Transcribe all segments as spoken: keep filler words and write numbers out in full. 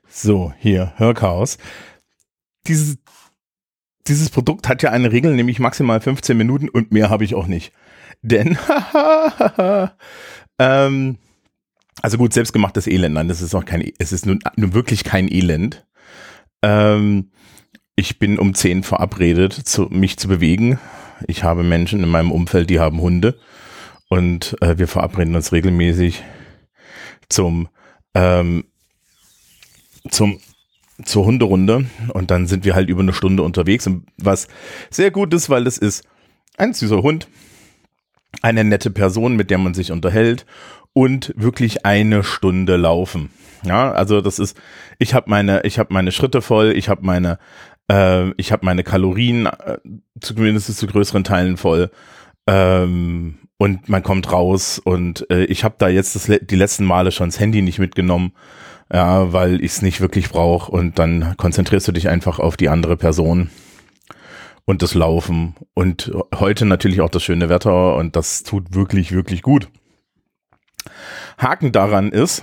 So, hier, Hörchaos. Dieses, dieses Produkt hat ja eine Regel, nämlich maximal fünfzehn Minuten und mehr habe ich auch nicht. Denn, ähm, also gut, selbstgemachtes Elend, nein, das ist auch kein, es ist nun, nun wirklich kein Elend. Ähm, ich bin um zehn verabredet, zu, mich zu bewegen. Ich habe Menschen in meinem Umfeld, die haben Hunde und äh, wir verabreden uns regelmäßig zum, ähm, zum zur Hunderunde und dann sind wir halt über eine Stunde unterwegs, und was sehr gut ist, weil es ist ein süßer Hund, eine nette Person, mit der man sich unterhält und wirklich eine Stunde laufen. Ja, also das ist, ich habe meine, ich habe meine Schritte voll, ich habe meine, äh, ich habe meine Kalorien äh, zumindest zu größeren Teilen voll, ähm, und man kommt raus und äh, ich habe da jetzt das, die letzten Male schon das Handy nicht mitgenommen. Ja, weil ich es nicht wirklich brauche, und dann konzentrierst du dich einfach auf die andere Person und das Laufen und heute natürlich auch das schöne Wetter, und das tut wirklich, wirklich gut. Haken daran ist,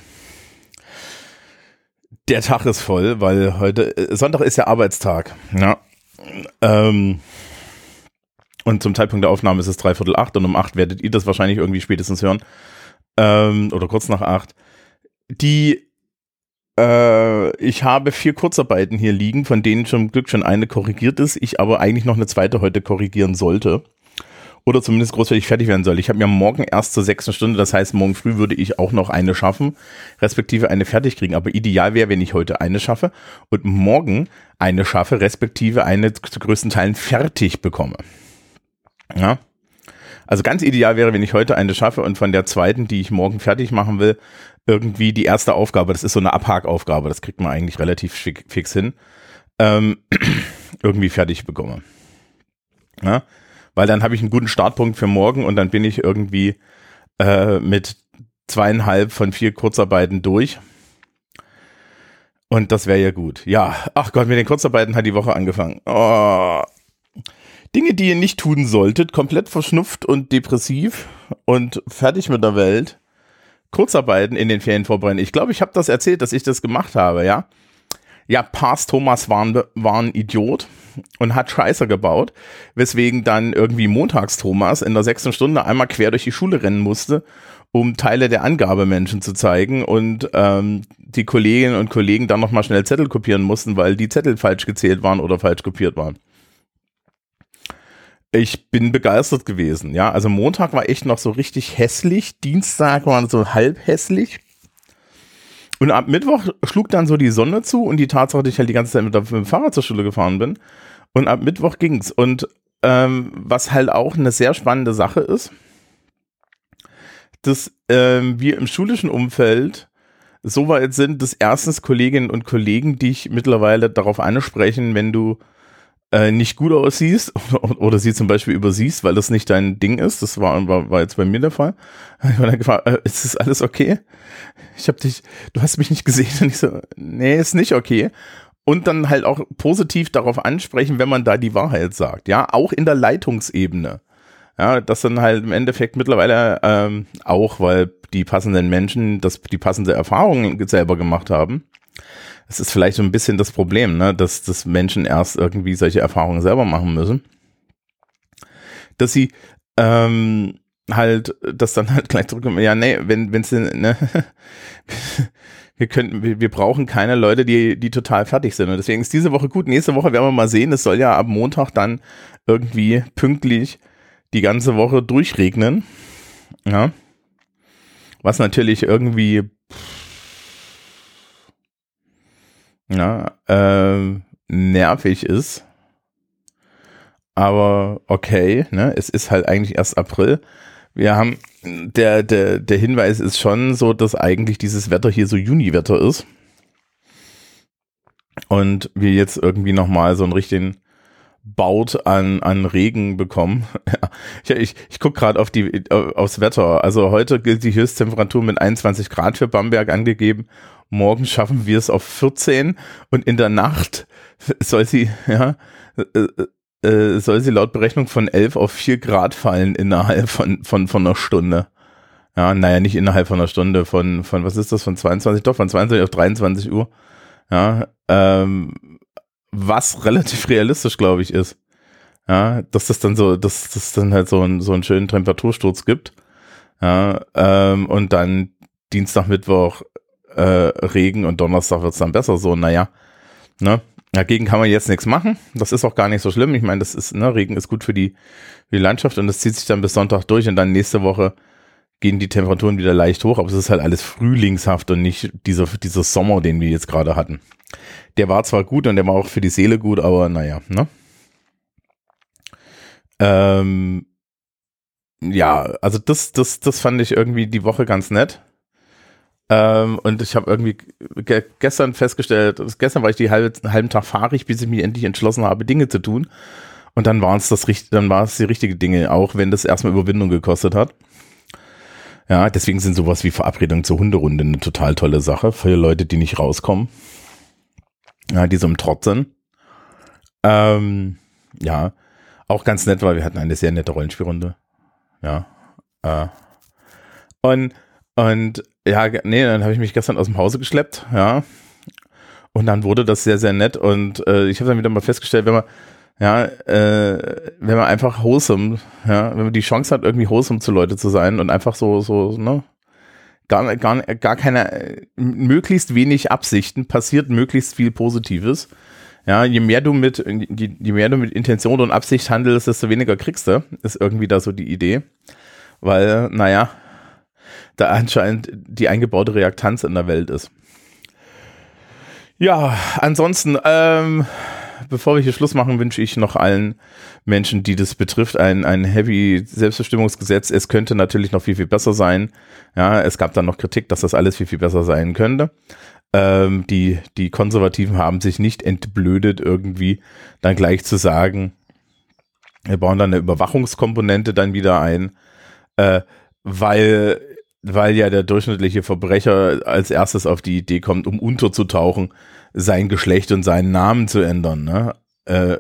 der Tag ist voll, weil heute, Sonntag ist ja Arbeitstag. Ja. Ähm, und zum Zeitpunkt der Aufnahme ist es dreiviertel acht und um acht werdet ihr das wahrscheinlich irgendwie spätestens hören. Ähm, oder kurz nach acht. Die Ich habe vier Kurzarbeiten hier liegen, von denen zum Glück schon eine korrigiert ist, ich aber eigentlich noch eine zweite heute korrigieren sollte. Oder zumindest großflächig fertig werden soll. Ich habe mir morgen erst zur sechsten Stunde, das heißt, morgen früh würde ich auch noch eine schaffen, respektive eine fertig kriegen. Aber ideal wäre, wenn ich heute eine schaffe und morgen eine schaffe, respektive eine zu größten Teilen fertig bekomme. Ja. Also ganz ideal wäre, wenn ich heute eine schaffe und von der zweiten, die ich morgen fertig machen will, irgendwie die erste Aufgabe, das ist so eine Abhakaufgabe, das kriegt man eigentlich relativ fix hin, ähm, irgendwie fertig bekomme. Ja? Weil dann habe ich einen guten Startpunkt für morgen und dann bin ich irgendwie äh, mit zweieinhalb von vier Kurzarbeiten durch. Und das wäre ja gut. Ja, ach Gott, mit den Kurzarbeiten hat die Woche angefangen. Oh. Dinge, die ihr nicht tun solltet, komplett verschnupft und depressiv und fertig mit der Welt. Kurzarbeiten in den Ferien vorbereiten. Ich glaube, ich habe das erzählt, dass ich das gemacht habe, ja. Ja, Pars Thomas war ein, war ein Idiot und hat Scheiße gebaut, weswegen dann irgendwie Montags Thomas in der sechsten Stunde einmal quer durch die Schule rennen musste, um Teile der Angabemenschen zu zeigen, und ähm, die Kolleginnen und Kollegen dann nochmal schnell Zettel kopieren mussten, weil die Zettel falsch gezählt waren oder falsch kopiert waren. Ich bin begeistert gewesen, ja, also Montag war echt noch so richtig hässlich, Dienstag war so halb hässlich und ab Mittwoch schlug dann so die Sonne zu und die Tatsache, dass ich halt die ganze Zeit mit dem Fahrrad zur Schule gefahren bin, und ab Mittwoch ging's. Und ähm, was halt auch eine sehr spannende Sache ist, dass ähm, wir im schulischen Umfeld so weit sind, dass erstens Kolleginnen und Kollegen dich mittlerweile darauf ansprechen, wenn du Äh, nicht gut aussiehst oder, oder sie zum Beispiel übersiehst, weil das nicht dein Ding ist. Das war, war, war jetzt bei mir der Fall. Ich war dann gefragt, äh, ist das alles okay? Ich habe dich, du hast mich nicht gesehen. Und ich so, nee, ist nicht okay. Und dann halt auch positiv darauf ansprechen, wenn man da die Wahrheit sagt. Ja, auch in der Leitungsebene. Ja, das dann halt im Endeffekt mittlerweile ähm, auch, weil die passenden Menschen das, die passende Erfahrungen selber gemacht haben. Es ist vielleicht so ein bisschen das Problem, ne, dass, dass Menschen erst irgendwie solche Erfahrungen selber machen müssen. Dass sie ähm, halt, das dann halt gleich zurückkommen, ja, nee, wenn wenn sie, ne, wir können, wir, wir brauchen keine Leute, die die total fertig sind. Und deswegen ist diese Woche gut. Nächste Woche werden wir mal sehen. Es soll ja ab Montag dann irgendwie pünktlich die ganze Woche durchregnen. Ja. Was natürlich irgendwie ja, äh, nervig ist, aber okay, ne, es ist halt eigentlich erst April. Wir haben, der, der, der Hinweis ist schon so, dass eigentlich dieses Wetter hier so Juni-Wetter ist und wir jetzt irgendwie nochmal so einen richtigen Baut an, an Regen bekommen. ich ich, ich gucke gerade auf die, aufs Wetter. Also heute gilt die Höchsttemperatur mit einundzwanzig Grad für Bamberg angegeben. Morgen schaffen wir es auf vierzehn und in der Nacht soll sie, ja, äh, äh, soll sie laut Berechnung von elf auf vier Grad fallen innerhalb von, von, von einer Stunde. Ja, naja, nicht innerhalb von einer Stunde, von, von, was ist das, von zweiundzwanzig, doch, von zweiundzwanzig auf dreiundzwanzig Uhr. Ja, ähm, was relativ realistisch, glaube ich, ist. Ja, dass das dann so, dass das dann halt so, ein, so einen schönen Temperatursturz gibt. Ja, ähm, und dann Dienstag, Mittwoch äh, Regen und Donnerstag wird es dann besser. So, naja, ne? Dagegen kann man jetzt nichts machen. Das ist auch gar nicht so schlimm. Ich meine, das ist, ne, Regen ist gut für die, für die Landschaft und das zieht sich dann bis Sonntag durch und dann nächste Woche gehen die Temperaturen wieder leicht hoch, aber es ist halt alles frühlingshaft und nicht dieser, dieser Sommer, den wir jetzt gerade hatten. Der war zwar gut und der war auch für die Seele gut, aber naja, ne? Ähm, ja, also das, das, das fand ich irgendwie die Woche ganz nett. Ähm, und ich habe irgendwie ge- gestern festgestellt, gestern war ich die halbe, einen halben Tag fahrig, bis ich mich endlich entschlossen habe, Dinge zu tun. Und dann waren es das richtig, dann war es die richtige Dinge, auch wenn das erstmal Überwindung gekostet hat. Ja, deswegen sind sowas wie Verabredung zur Hunderunde eine total tolle Sache für Leute, die nicht rauskommen. Ja, die so im Trott sind. Ähm, ja, auch ganz nett, weil wir hatten eine sehr nette Rollenspielrunde. Ja. Äh. Und, und ja, nee, dann habe ich mich gestern aus dem Hause geschleppt, ja. Und dann wurde das sehr, sehr nett. Und äh, ich habe dann wieder mal festgestellt, wenn man, ja, äh, wenn man einfach wholesome, ja, wenn man die Chance hat, irgendwie wholesome zu Leute zu sein und einfach so, so, ne, gar, gar, gar keine, möglichst wenig Absichten, passiert möglichst viel Positives. Ja, je mehr du mit, je, je mehr du mit Intention und Absicht handelst, desto weniger kriegst du, ist irgendwie da so die Idee. Weil, naja, da anscheinend die eingebaute Reaktanz in der Welt ist. Ja, ansonsten, ähm, bevor wir hier Schluss machen, wünsche ich noch allen Menschen, die das betrifft, ein, ein heavy Selbstbestimmungsgesetz. Es könnte natürlich noch viel, viel besser sein. Ja, es gab dann noch Kritik, dass das alles viel, viel besser sein könnte. Ähm, die, die Konservativen haben sich nicht entblödet, irgendwie dann gleich zu sagen, wir bauen dann eine Überwachungskomponente dann wieder ein, äh, weil, weil ja der durchschnittliche Verbrecher als erstes auf die Idee kommt, um unterzutauchen, sein Geschlecht und seinen Namen zu ändern. Ne? Äh,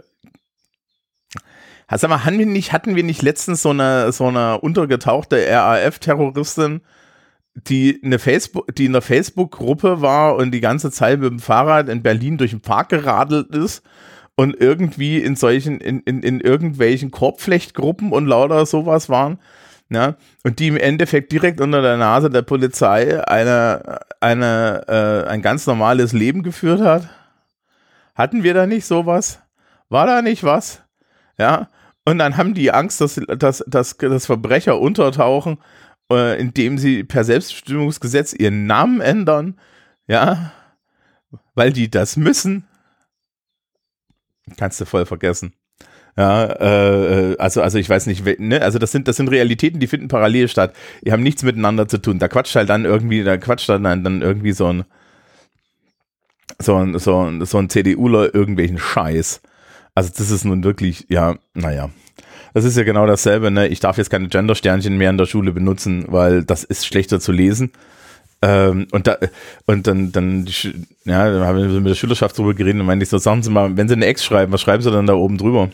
sag mal, hatten wir nicht, hatten wir nicht letztens so eine, so eine untergetauchte R A F-Terroristin, die eine Facebook, die in einer Facebook-Gruppe war und die ganze Zeit mit dem Fahrrad in Berlin durch den Park geradelt ist und irgendwie in solchen, in, in, in irgendwelchen Korbflechtgruppen und lauter sowas waren, ja, und die im Endeffekt direkt unter der Nase der Polizei eine, eine, äh, ein ganz normales Leben geführt hat? Hatten wir da nicht sowas? War da nicht was? Ja, und dann haben die Angst, dass, dass, dass, dass Verbrecher untertauchen, äh, indem sie per Selbstbestimmungsgesetz ihren Namen ändern, ja, weil die das müssen. Kannst du voll vergessen. Ja, äh, also, also ich weiß nicht, ne, also das sind, das sind Realitäten, die finden parallel statt. Die haben nichts miteinander zu tun. Da quatscht halt dann irgendwie, da quatscht dann, dann irgendwie so ein, so ein, so ein, so ein CDUler irgendwelchen Scheiß. Also das ist nun wirklich, ja, naja. Das ist ja genau dasselbe, ne? Ich darf jetzt keine Gender-Sternchen mehr in der Schule benutzen, weil das ist schlechter zu lesen. Ähm, und da, und dann, dann, ja, dann haben wir mit der Schülerschaft drüber geredet und meinte ich so, sagen Sie mal, wenn Sie eine Ex schreiben, was schreiben Sie dann da oben drüber?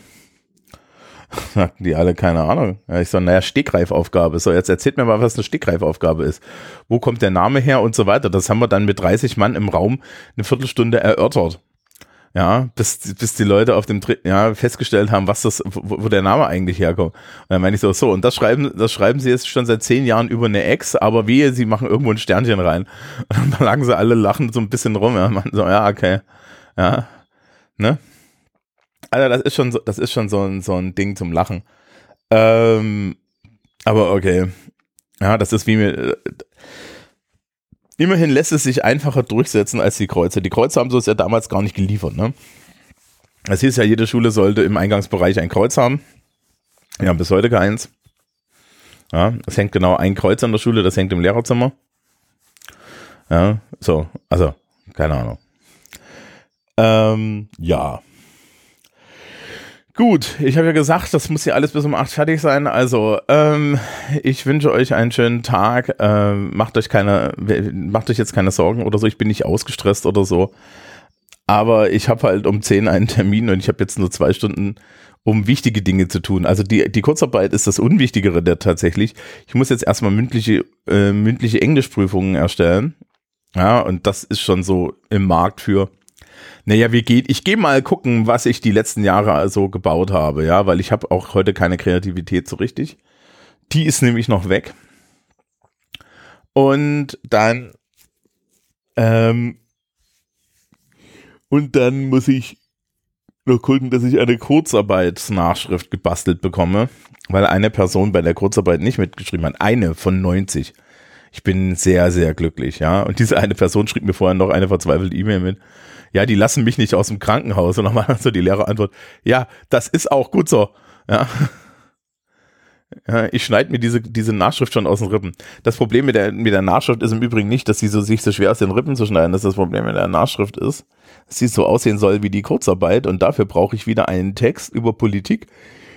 Sagten die alle, keine Ahnung. Ja, ich so, naja, Stegreifaufgabe. So, jetzt erzählt mir mal, was eine Stegreifaufgabe ist. Wo kommt der Name her und so weiter. Das haben wir dann mit dreißig Mann im Raum eine Viertelstunde erörtert. Ja, bis, bis die Leute auf dem dritten, ja, festgestellt haben, was das, wo, wo der Name eigentlich herkommt. Und dann meine ich so, so, und das schreiben, das schreiben sie jetzt schon seit zehn Jahren über eine Ex, aber wehe, sie machen irgendwo ein Sternchen rein. Und dann lagen sie alle lachend so ein bisschen rum, ja, man so, ja, okay, ja, ne? Also das ist schon so, das ist schon so ein, so ein Ding zum Lachen. Ähm, aber okay. Ja, das ist wie mir, immerhin lässt es sich einfacher durchsetzen als die Kreuze. Die Kreuze haben so es ja damals gar nicht geliefert, ne? Es hieß ja, jede Schule sollte im Eingangsbereich ein Kreuz haben. Wir haben bis heute keins. Ja, es hängt genau ein Kreuz an der Schule, das hängt im Lehrerzimmer. Ja, so, also, keine Ahnung. Ähm, ja. Gut, ich habe ja gesagt, das muss hier alles bis um acht fertig sein. Also, ähm, ich wünsche euch einen schönen Tag. Ähm, macht euch keine, macht euch jetzt keine Sorgen oder so. Ich bin nicht ausgestresst oder so. Aber ich habe halt um zehn einen Termin und ich habe jetzt nur zwei Stunden, um wichtige Dinge zu tun. Also die, die Kurzarbeit ist das Unwichtigere der tatsächlich. Ich muss jetzt erstmal mündliche, äh, mündliche Englischprüfungen erstellen. Ja, und das ist schon so im Markt für Naja, wie geht? Ich gehe mal gucken, was ich die letzten Jahre so gebaut habe, ja, weil ich habe auch heute keine Kreativität so richtig. Die ist nämlich noch weg. Und dann ähm, und dann muss ich noch gucken, dass ich eine Kurzarbeitsnachschrift gebastelt bekomme, weil eine Person bei der Kurzarbeit nicht mitgeschrieben hat. Eine von neunzig. Ich bin sehr, sehr glücklich, ja. Und diese eine Person schrieb mir vorher noch eine verzweifelte E-Mail mit. Ja, die lassen mich nicht aus dem Krankenhaus. Und nochmal so die leere Antwort. Ja, das ist auch gut so. Ja. Ja, ich schneide mir diese, diese Nachschrift schon aus den Rippen. Das Problem mit der, mit der Nachschrift ist im Übrigen nicht, dass sie so, sich so schwer aus den Rippen zu schneiden. Das ist das Problem mit der Nachschrift ist, dass sie so aussehen soll wie die Kurzarbeit. Und dafür brauche ich wieder einen Text über Politik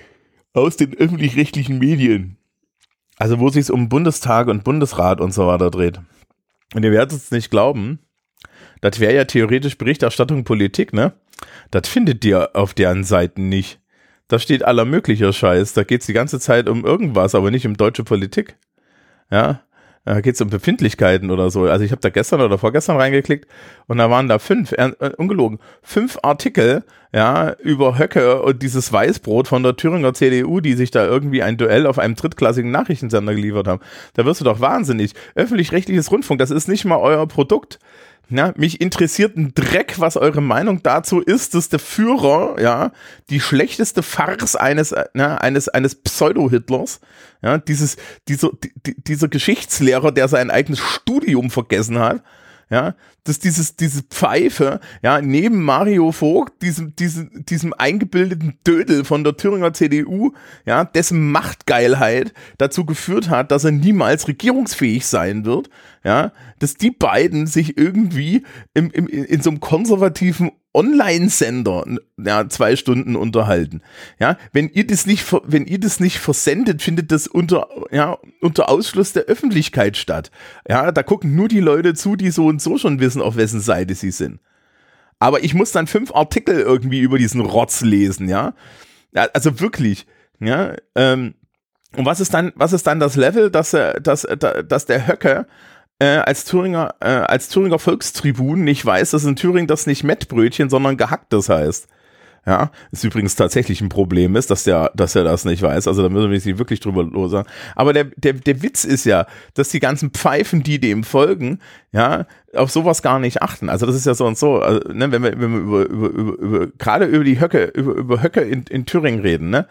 aus den öffentlich-rechtlichen Medien. Also wo es sich um Bundestag und Bundesrat und so weiter dreht. Und ihr werdet es nicht glauben, das wäre ja theoretisch Berichterstattung Politik, ne? Das findet ihr auf deren Seiten nicht. Da steht aller möglicher Scheiß. Da geht es die ganze Zeit um irgendwas, aber nicht um deutsche Politik. Ja, da geht es um Befindlichkeiten oder so. Also ich habe da gestern oder vorgestern reingeklickt und da waren da fünf, äh, ungelogen, fünf Artikel, ja, über Höcke und dieses Weißbrot von der Thüringer C D U, die sich da irgendwie ein Duell auf einem drittklassigen Nachrichtensender geliefert haben. Da wirst du doch wahnsinnig. Öffentlich-rechtliches Rundfunk, das ist nicht mal euer Produkt. Ja, mich interessiert ein Dreck, was eure Meinung dazu ist, dass der Führer, ja, die schlechteste Farce eines, ne, eines, eines Pseudo-Hitlers, ja, dieses, dieser, die, dieser Geschichtslehrer, der sein eigenes Studium vergessen hat, ja, dass dieses, diese Pfeife, ja, neben Mario Vogt, diesem, diesem, diesem eingebildeten Dödel von der Thüringer C D U, ja, dessen Machtgeilheit dazu geführt hat, dass er niemals regierungsfähig sein wird, ja, dass die beiden sich irgendwie im, im, in so einem konservativen Online-Sender, ja, zwei Stunden unterhalten. Ja, wenn ihr das nicht, wenn ihr das nicht versendet, findet das unter, ja, unter Ausschluss der Öffentlichkeit statt. Ja, da gucken nur die Leute zu, die so und so schon wissen, auf wessen Seite sie sind. Aber ich muss dann fünf Artikel irgendwie über diesen Rotz lesen, ja. Ja, also wirklich, ja, ähm, und was ist dann, was ist dann das Level, dass, dass, dass der Höcke Äh, als Thüringer, äh, als Thüringer Volkstribun nicht weiß, dass in Thüringen das nicht Mettbrötchen, sondern gehacktes heißt. Ja, ist übrigens tatsächlich ein Problem ist, dass der, dass er das nicht weiß. Also da müssen wir sich wirklich drüber los sagen. Aber der, der, der Witz ist ja, dass die ganzen Pfeifen, die dem folgen, ja, auf sowas gar nicht achten. Also das ist ja so und so. Also, ne, wenn wir, wenn wir über, über, über, über gerade über die Höcke, über, über Höcke in, in Thüringen reden, ne,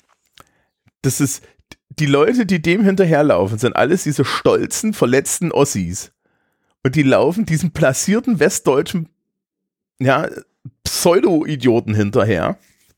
das ist die Leute, die dem hinterherlaufen, sind alles diese stolzen, verletzten Ossis. Und die laufen diesen platzierten westdeutschen, ja, Pseudo-Idioten hinterher.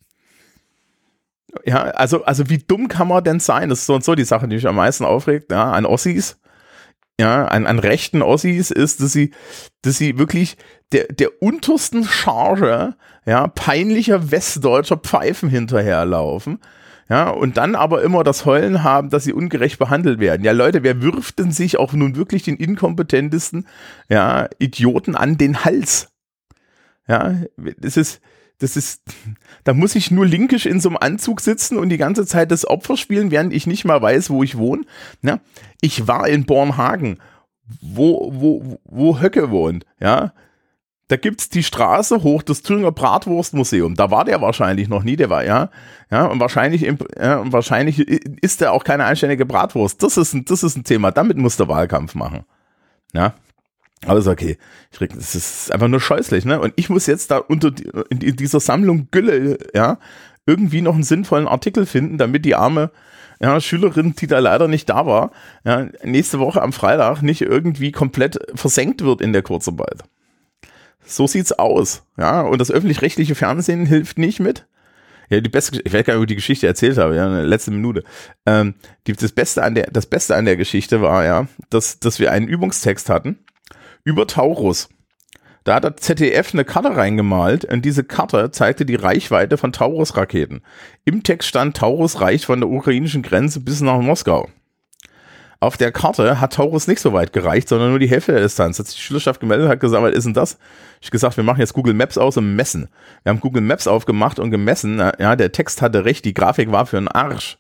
Ja, also, also wie dumm kann man denn sein? Das ist so und so die Sache, die mich am meisten aufregt, ja, an Ossis. Ja, an, an rechten Ossis ist, dass sie, dass sie wirklich der, der untersten Charge, ja, peinlicher westdeutscher Pfeifen hinterherlaufen. Ja, und dann aber immer das Heulen haben, dass sie ungerecht behandelt werden. Ja, Leute, wer wirft denn sich auch nun wirklich den inkompetentesten, ja, Idioten an den Hals? Ja, das ist, das ist, da muss ich nur linkisch in so einem Anzug sitzen und die ganze Zeit das Opfer spielen, während ich nicht mal weiß, wo ich wohne. Ja, ich war in Bornhagen, wo, wo, wo Höcke wohnt, ja. Da gibt's die Straße hoch, das Thüringer Bratwurstmuseum. Da war der wahrscheinlich noch nie, der war, ja. Ja, und wahrscheinlich, ja, und wahrscheinlich ist der auch keine anständige Bratwurst. Das ist ein, das ist ein Thema. Damit muss der Wahlkampf machen. Ja. Alles okay. Ich reg, das ist einfach nur scheußlich, ne? Und ich muss jetzt da unter, die, in dieser Sammlung Gülle, ja, irgendwie noch einen sinnvollen Artikel finden, damit die arme, ja, Schülerin, die da leider nicht da war, ja, nächste Woche am Freitag nicht irgendwie komplett versenkt wird in der Kurzarbeit. So sieht's aus, ja, und das öffentlich-rechtliche Fernsehen hilft nicht mit. Ja, die beste, ich weiß gar nicht, ob ich die Geschichte erzählt habe, ja, in der letzten Minute. Ähm, die, das Beste an der, das Beste an der Geschichte war, ja, dass, dass wir einen Übungstext hatten über Taurus. Da hat der Z D F eine Karte reingemalt und diese Karte zeigte die Reichweite von Taurus-Raketen. Im Text stand, Taurus reicht von der ukrainischen Grenze bis nach Moskau. Auf der Karte hat Taurus nicht so weit gereicht, sondern nur die Hälfte der Distanz. Hat sich die Schülerschaft gemeldet, hat gesagt, was ist denn das? Ich gesagt, wir machen jetzt Google Maps aus und messen. Wir haben Google Maps aufgemacht und gemessen. Ja, der Text hatte recht, die Grafik war für einen Arsch.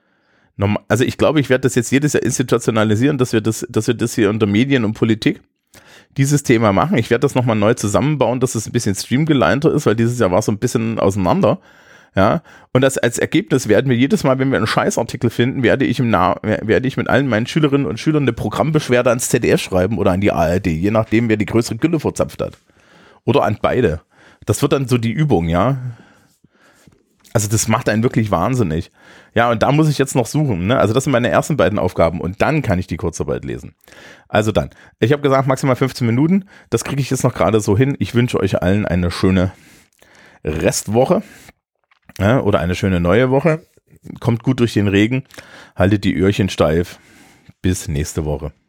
Also ich glaube, ich werde das jetzt jedes Jahr institutionalisieren, dass wir das, dass wir das hier unter Medien und Politik dieses Thema machen. Ich werde das nochmal neu zusammenbauen, dass es ein bisschen streamgeleinter ist, weil dieses Jahr war es so ein bisschen auseinander. Ja, und das als Ergebnis werden wir jedes Mal, wenn wir einen Scheißartikel finden, werde ich im Na- werde ich mit allen meinen Schülerinnen und Schülern eine Programmbeschwerde ans Z D F schreiben oder an die A R D, je nachdem, wer die größere Gülle verzapft hat. Oder an beide. Das wird dann so die Übung, ja. Also das macht einen wirklich wahnsinnig. Ja, und da muss ich jetzt noch suchen, ne? Also das sind meine ersten beiden Aufgaben und dann kann ich die Kurzarbeit lesen. Also dann, ich habe gesagt, maximal fünfzehn Minuten, das kriege ich jetzt noch gerade so hin. Ich wünsche euch allen eine schöne Restwoche. Ja, oder eine schöne neue Woche. Kommt gut durch den Regen. Haltet die Öhrchen steif. Bis nächste Woche.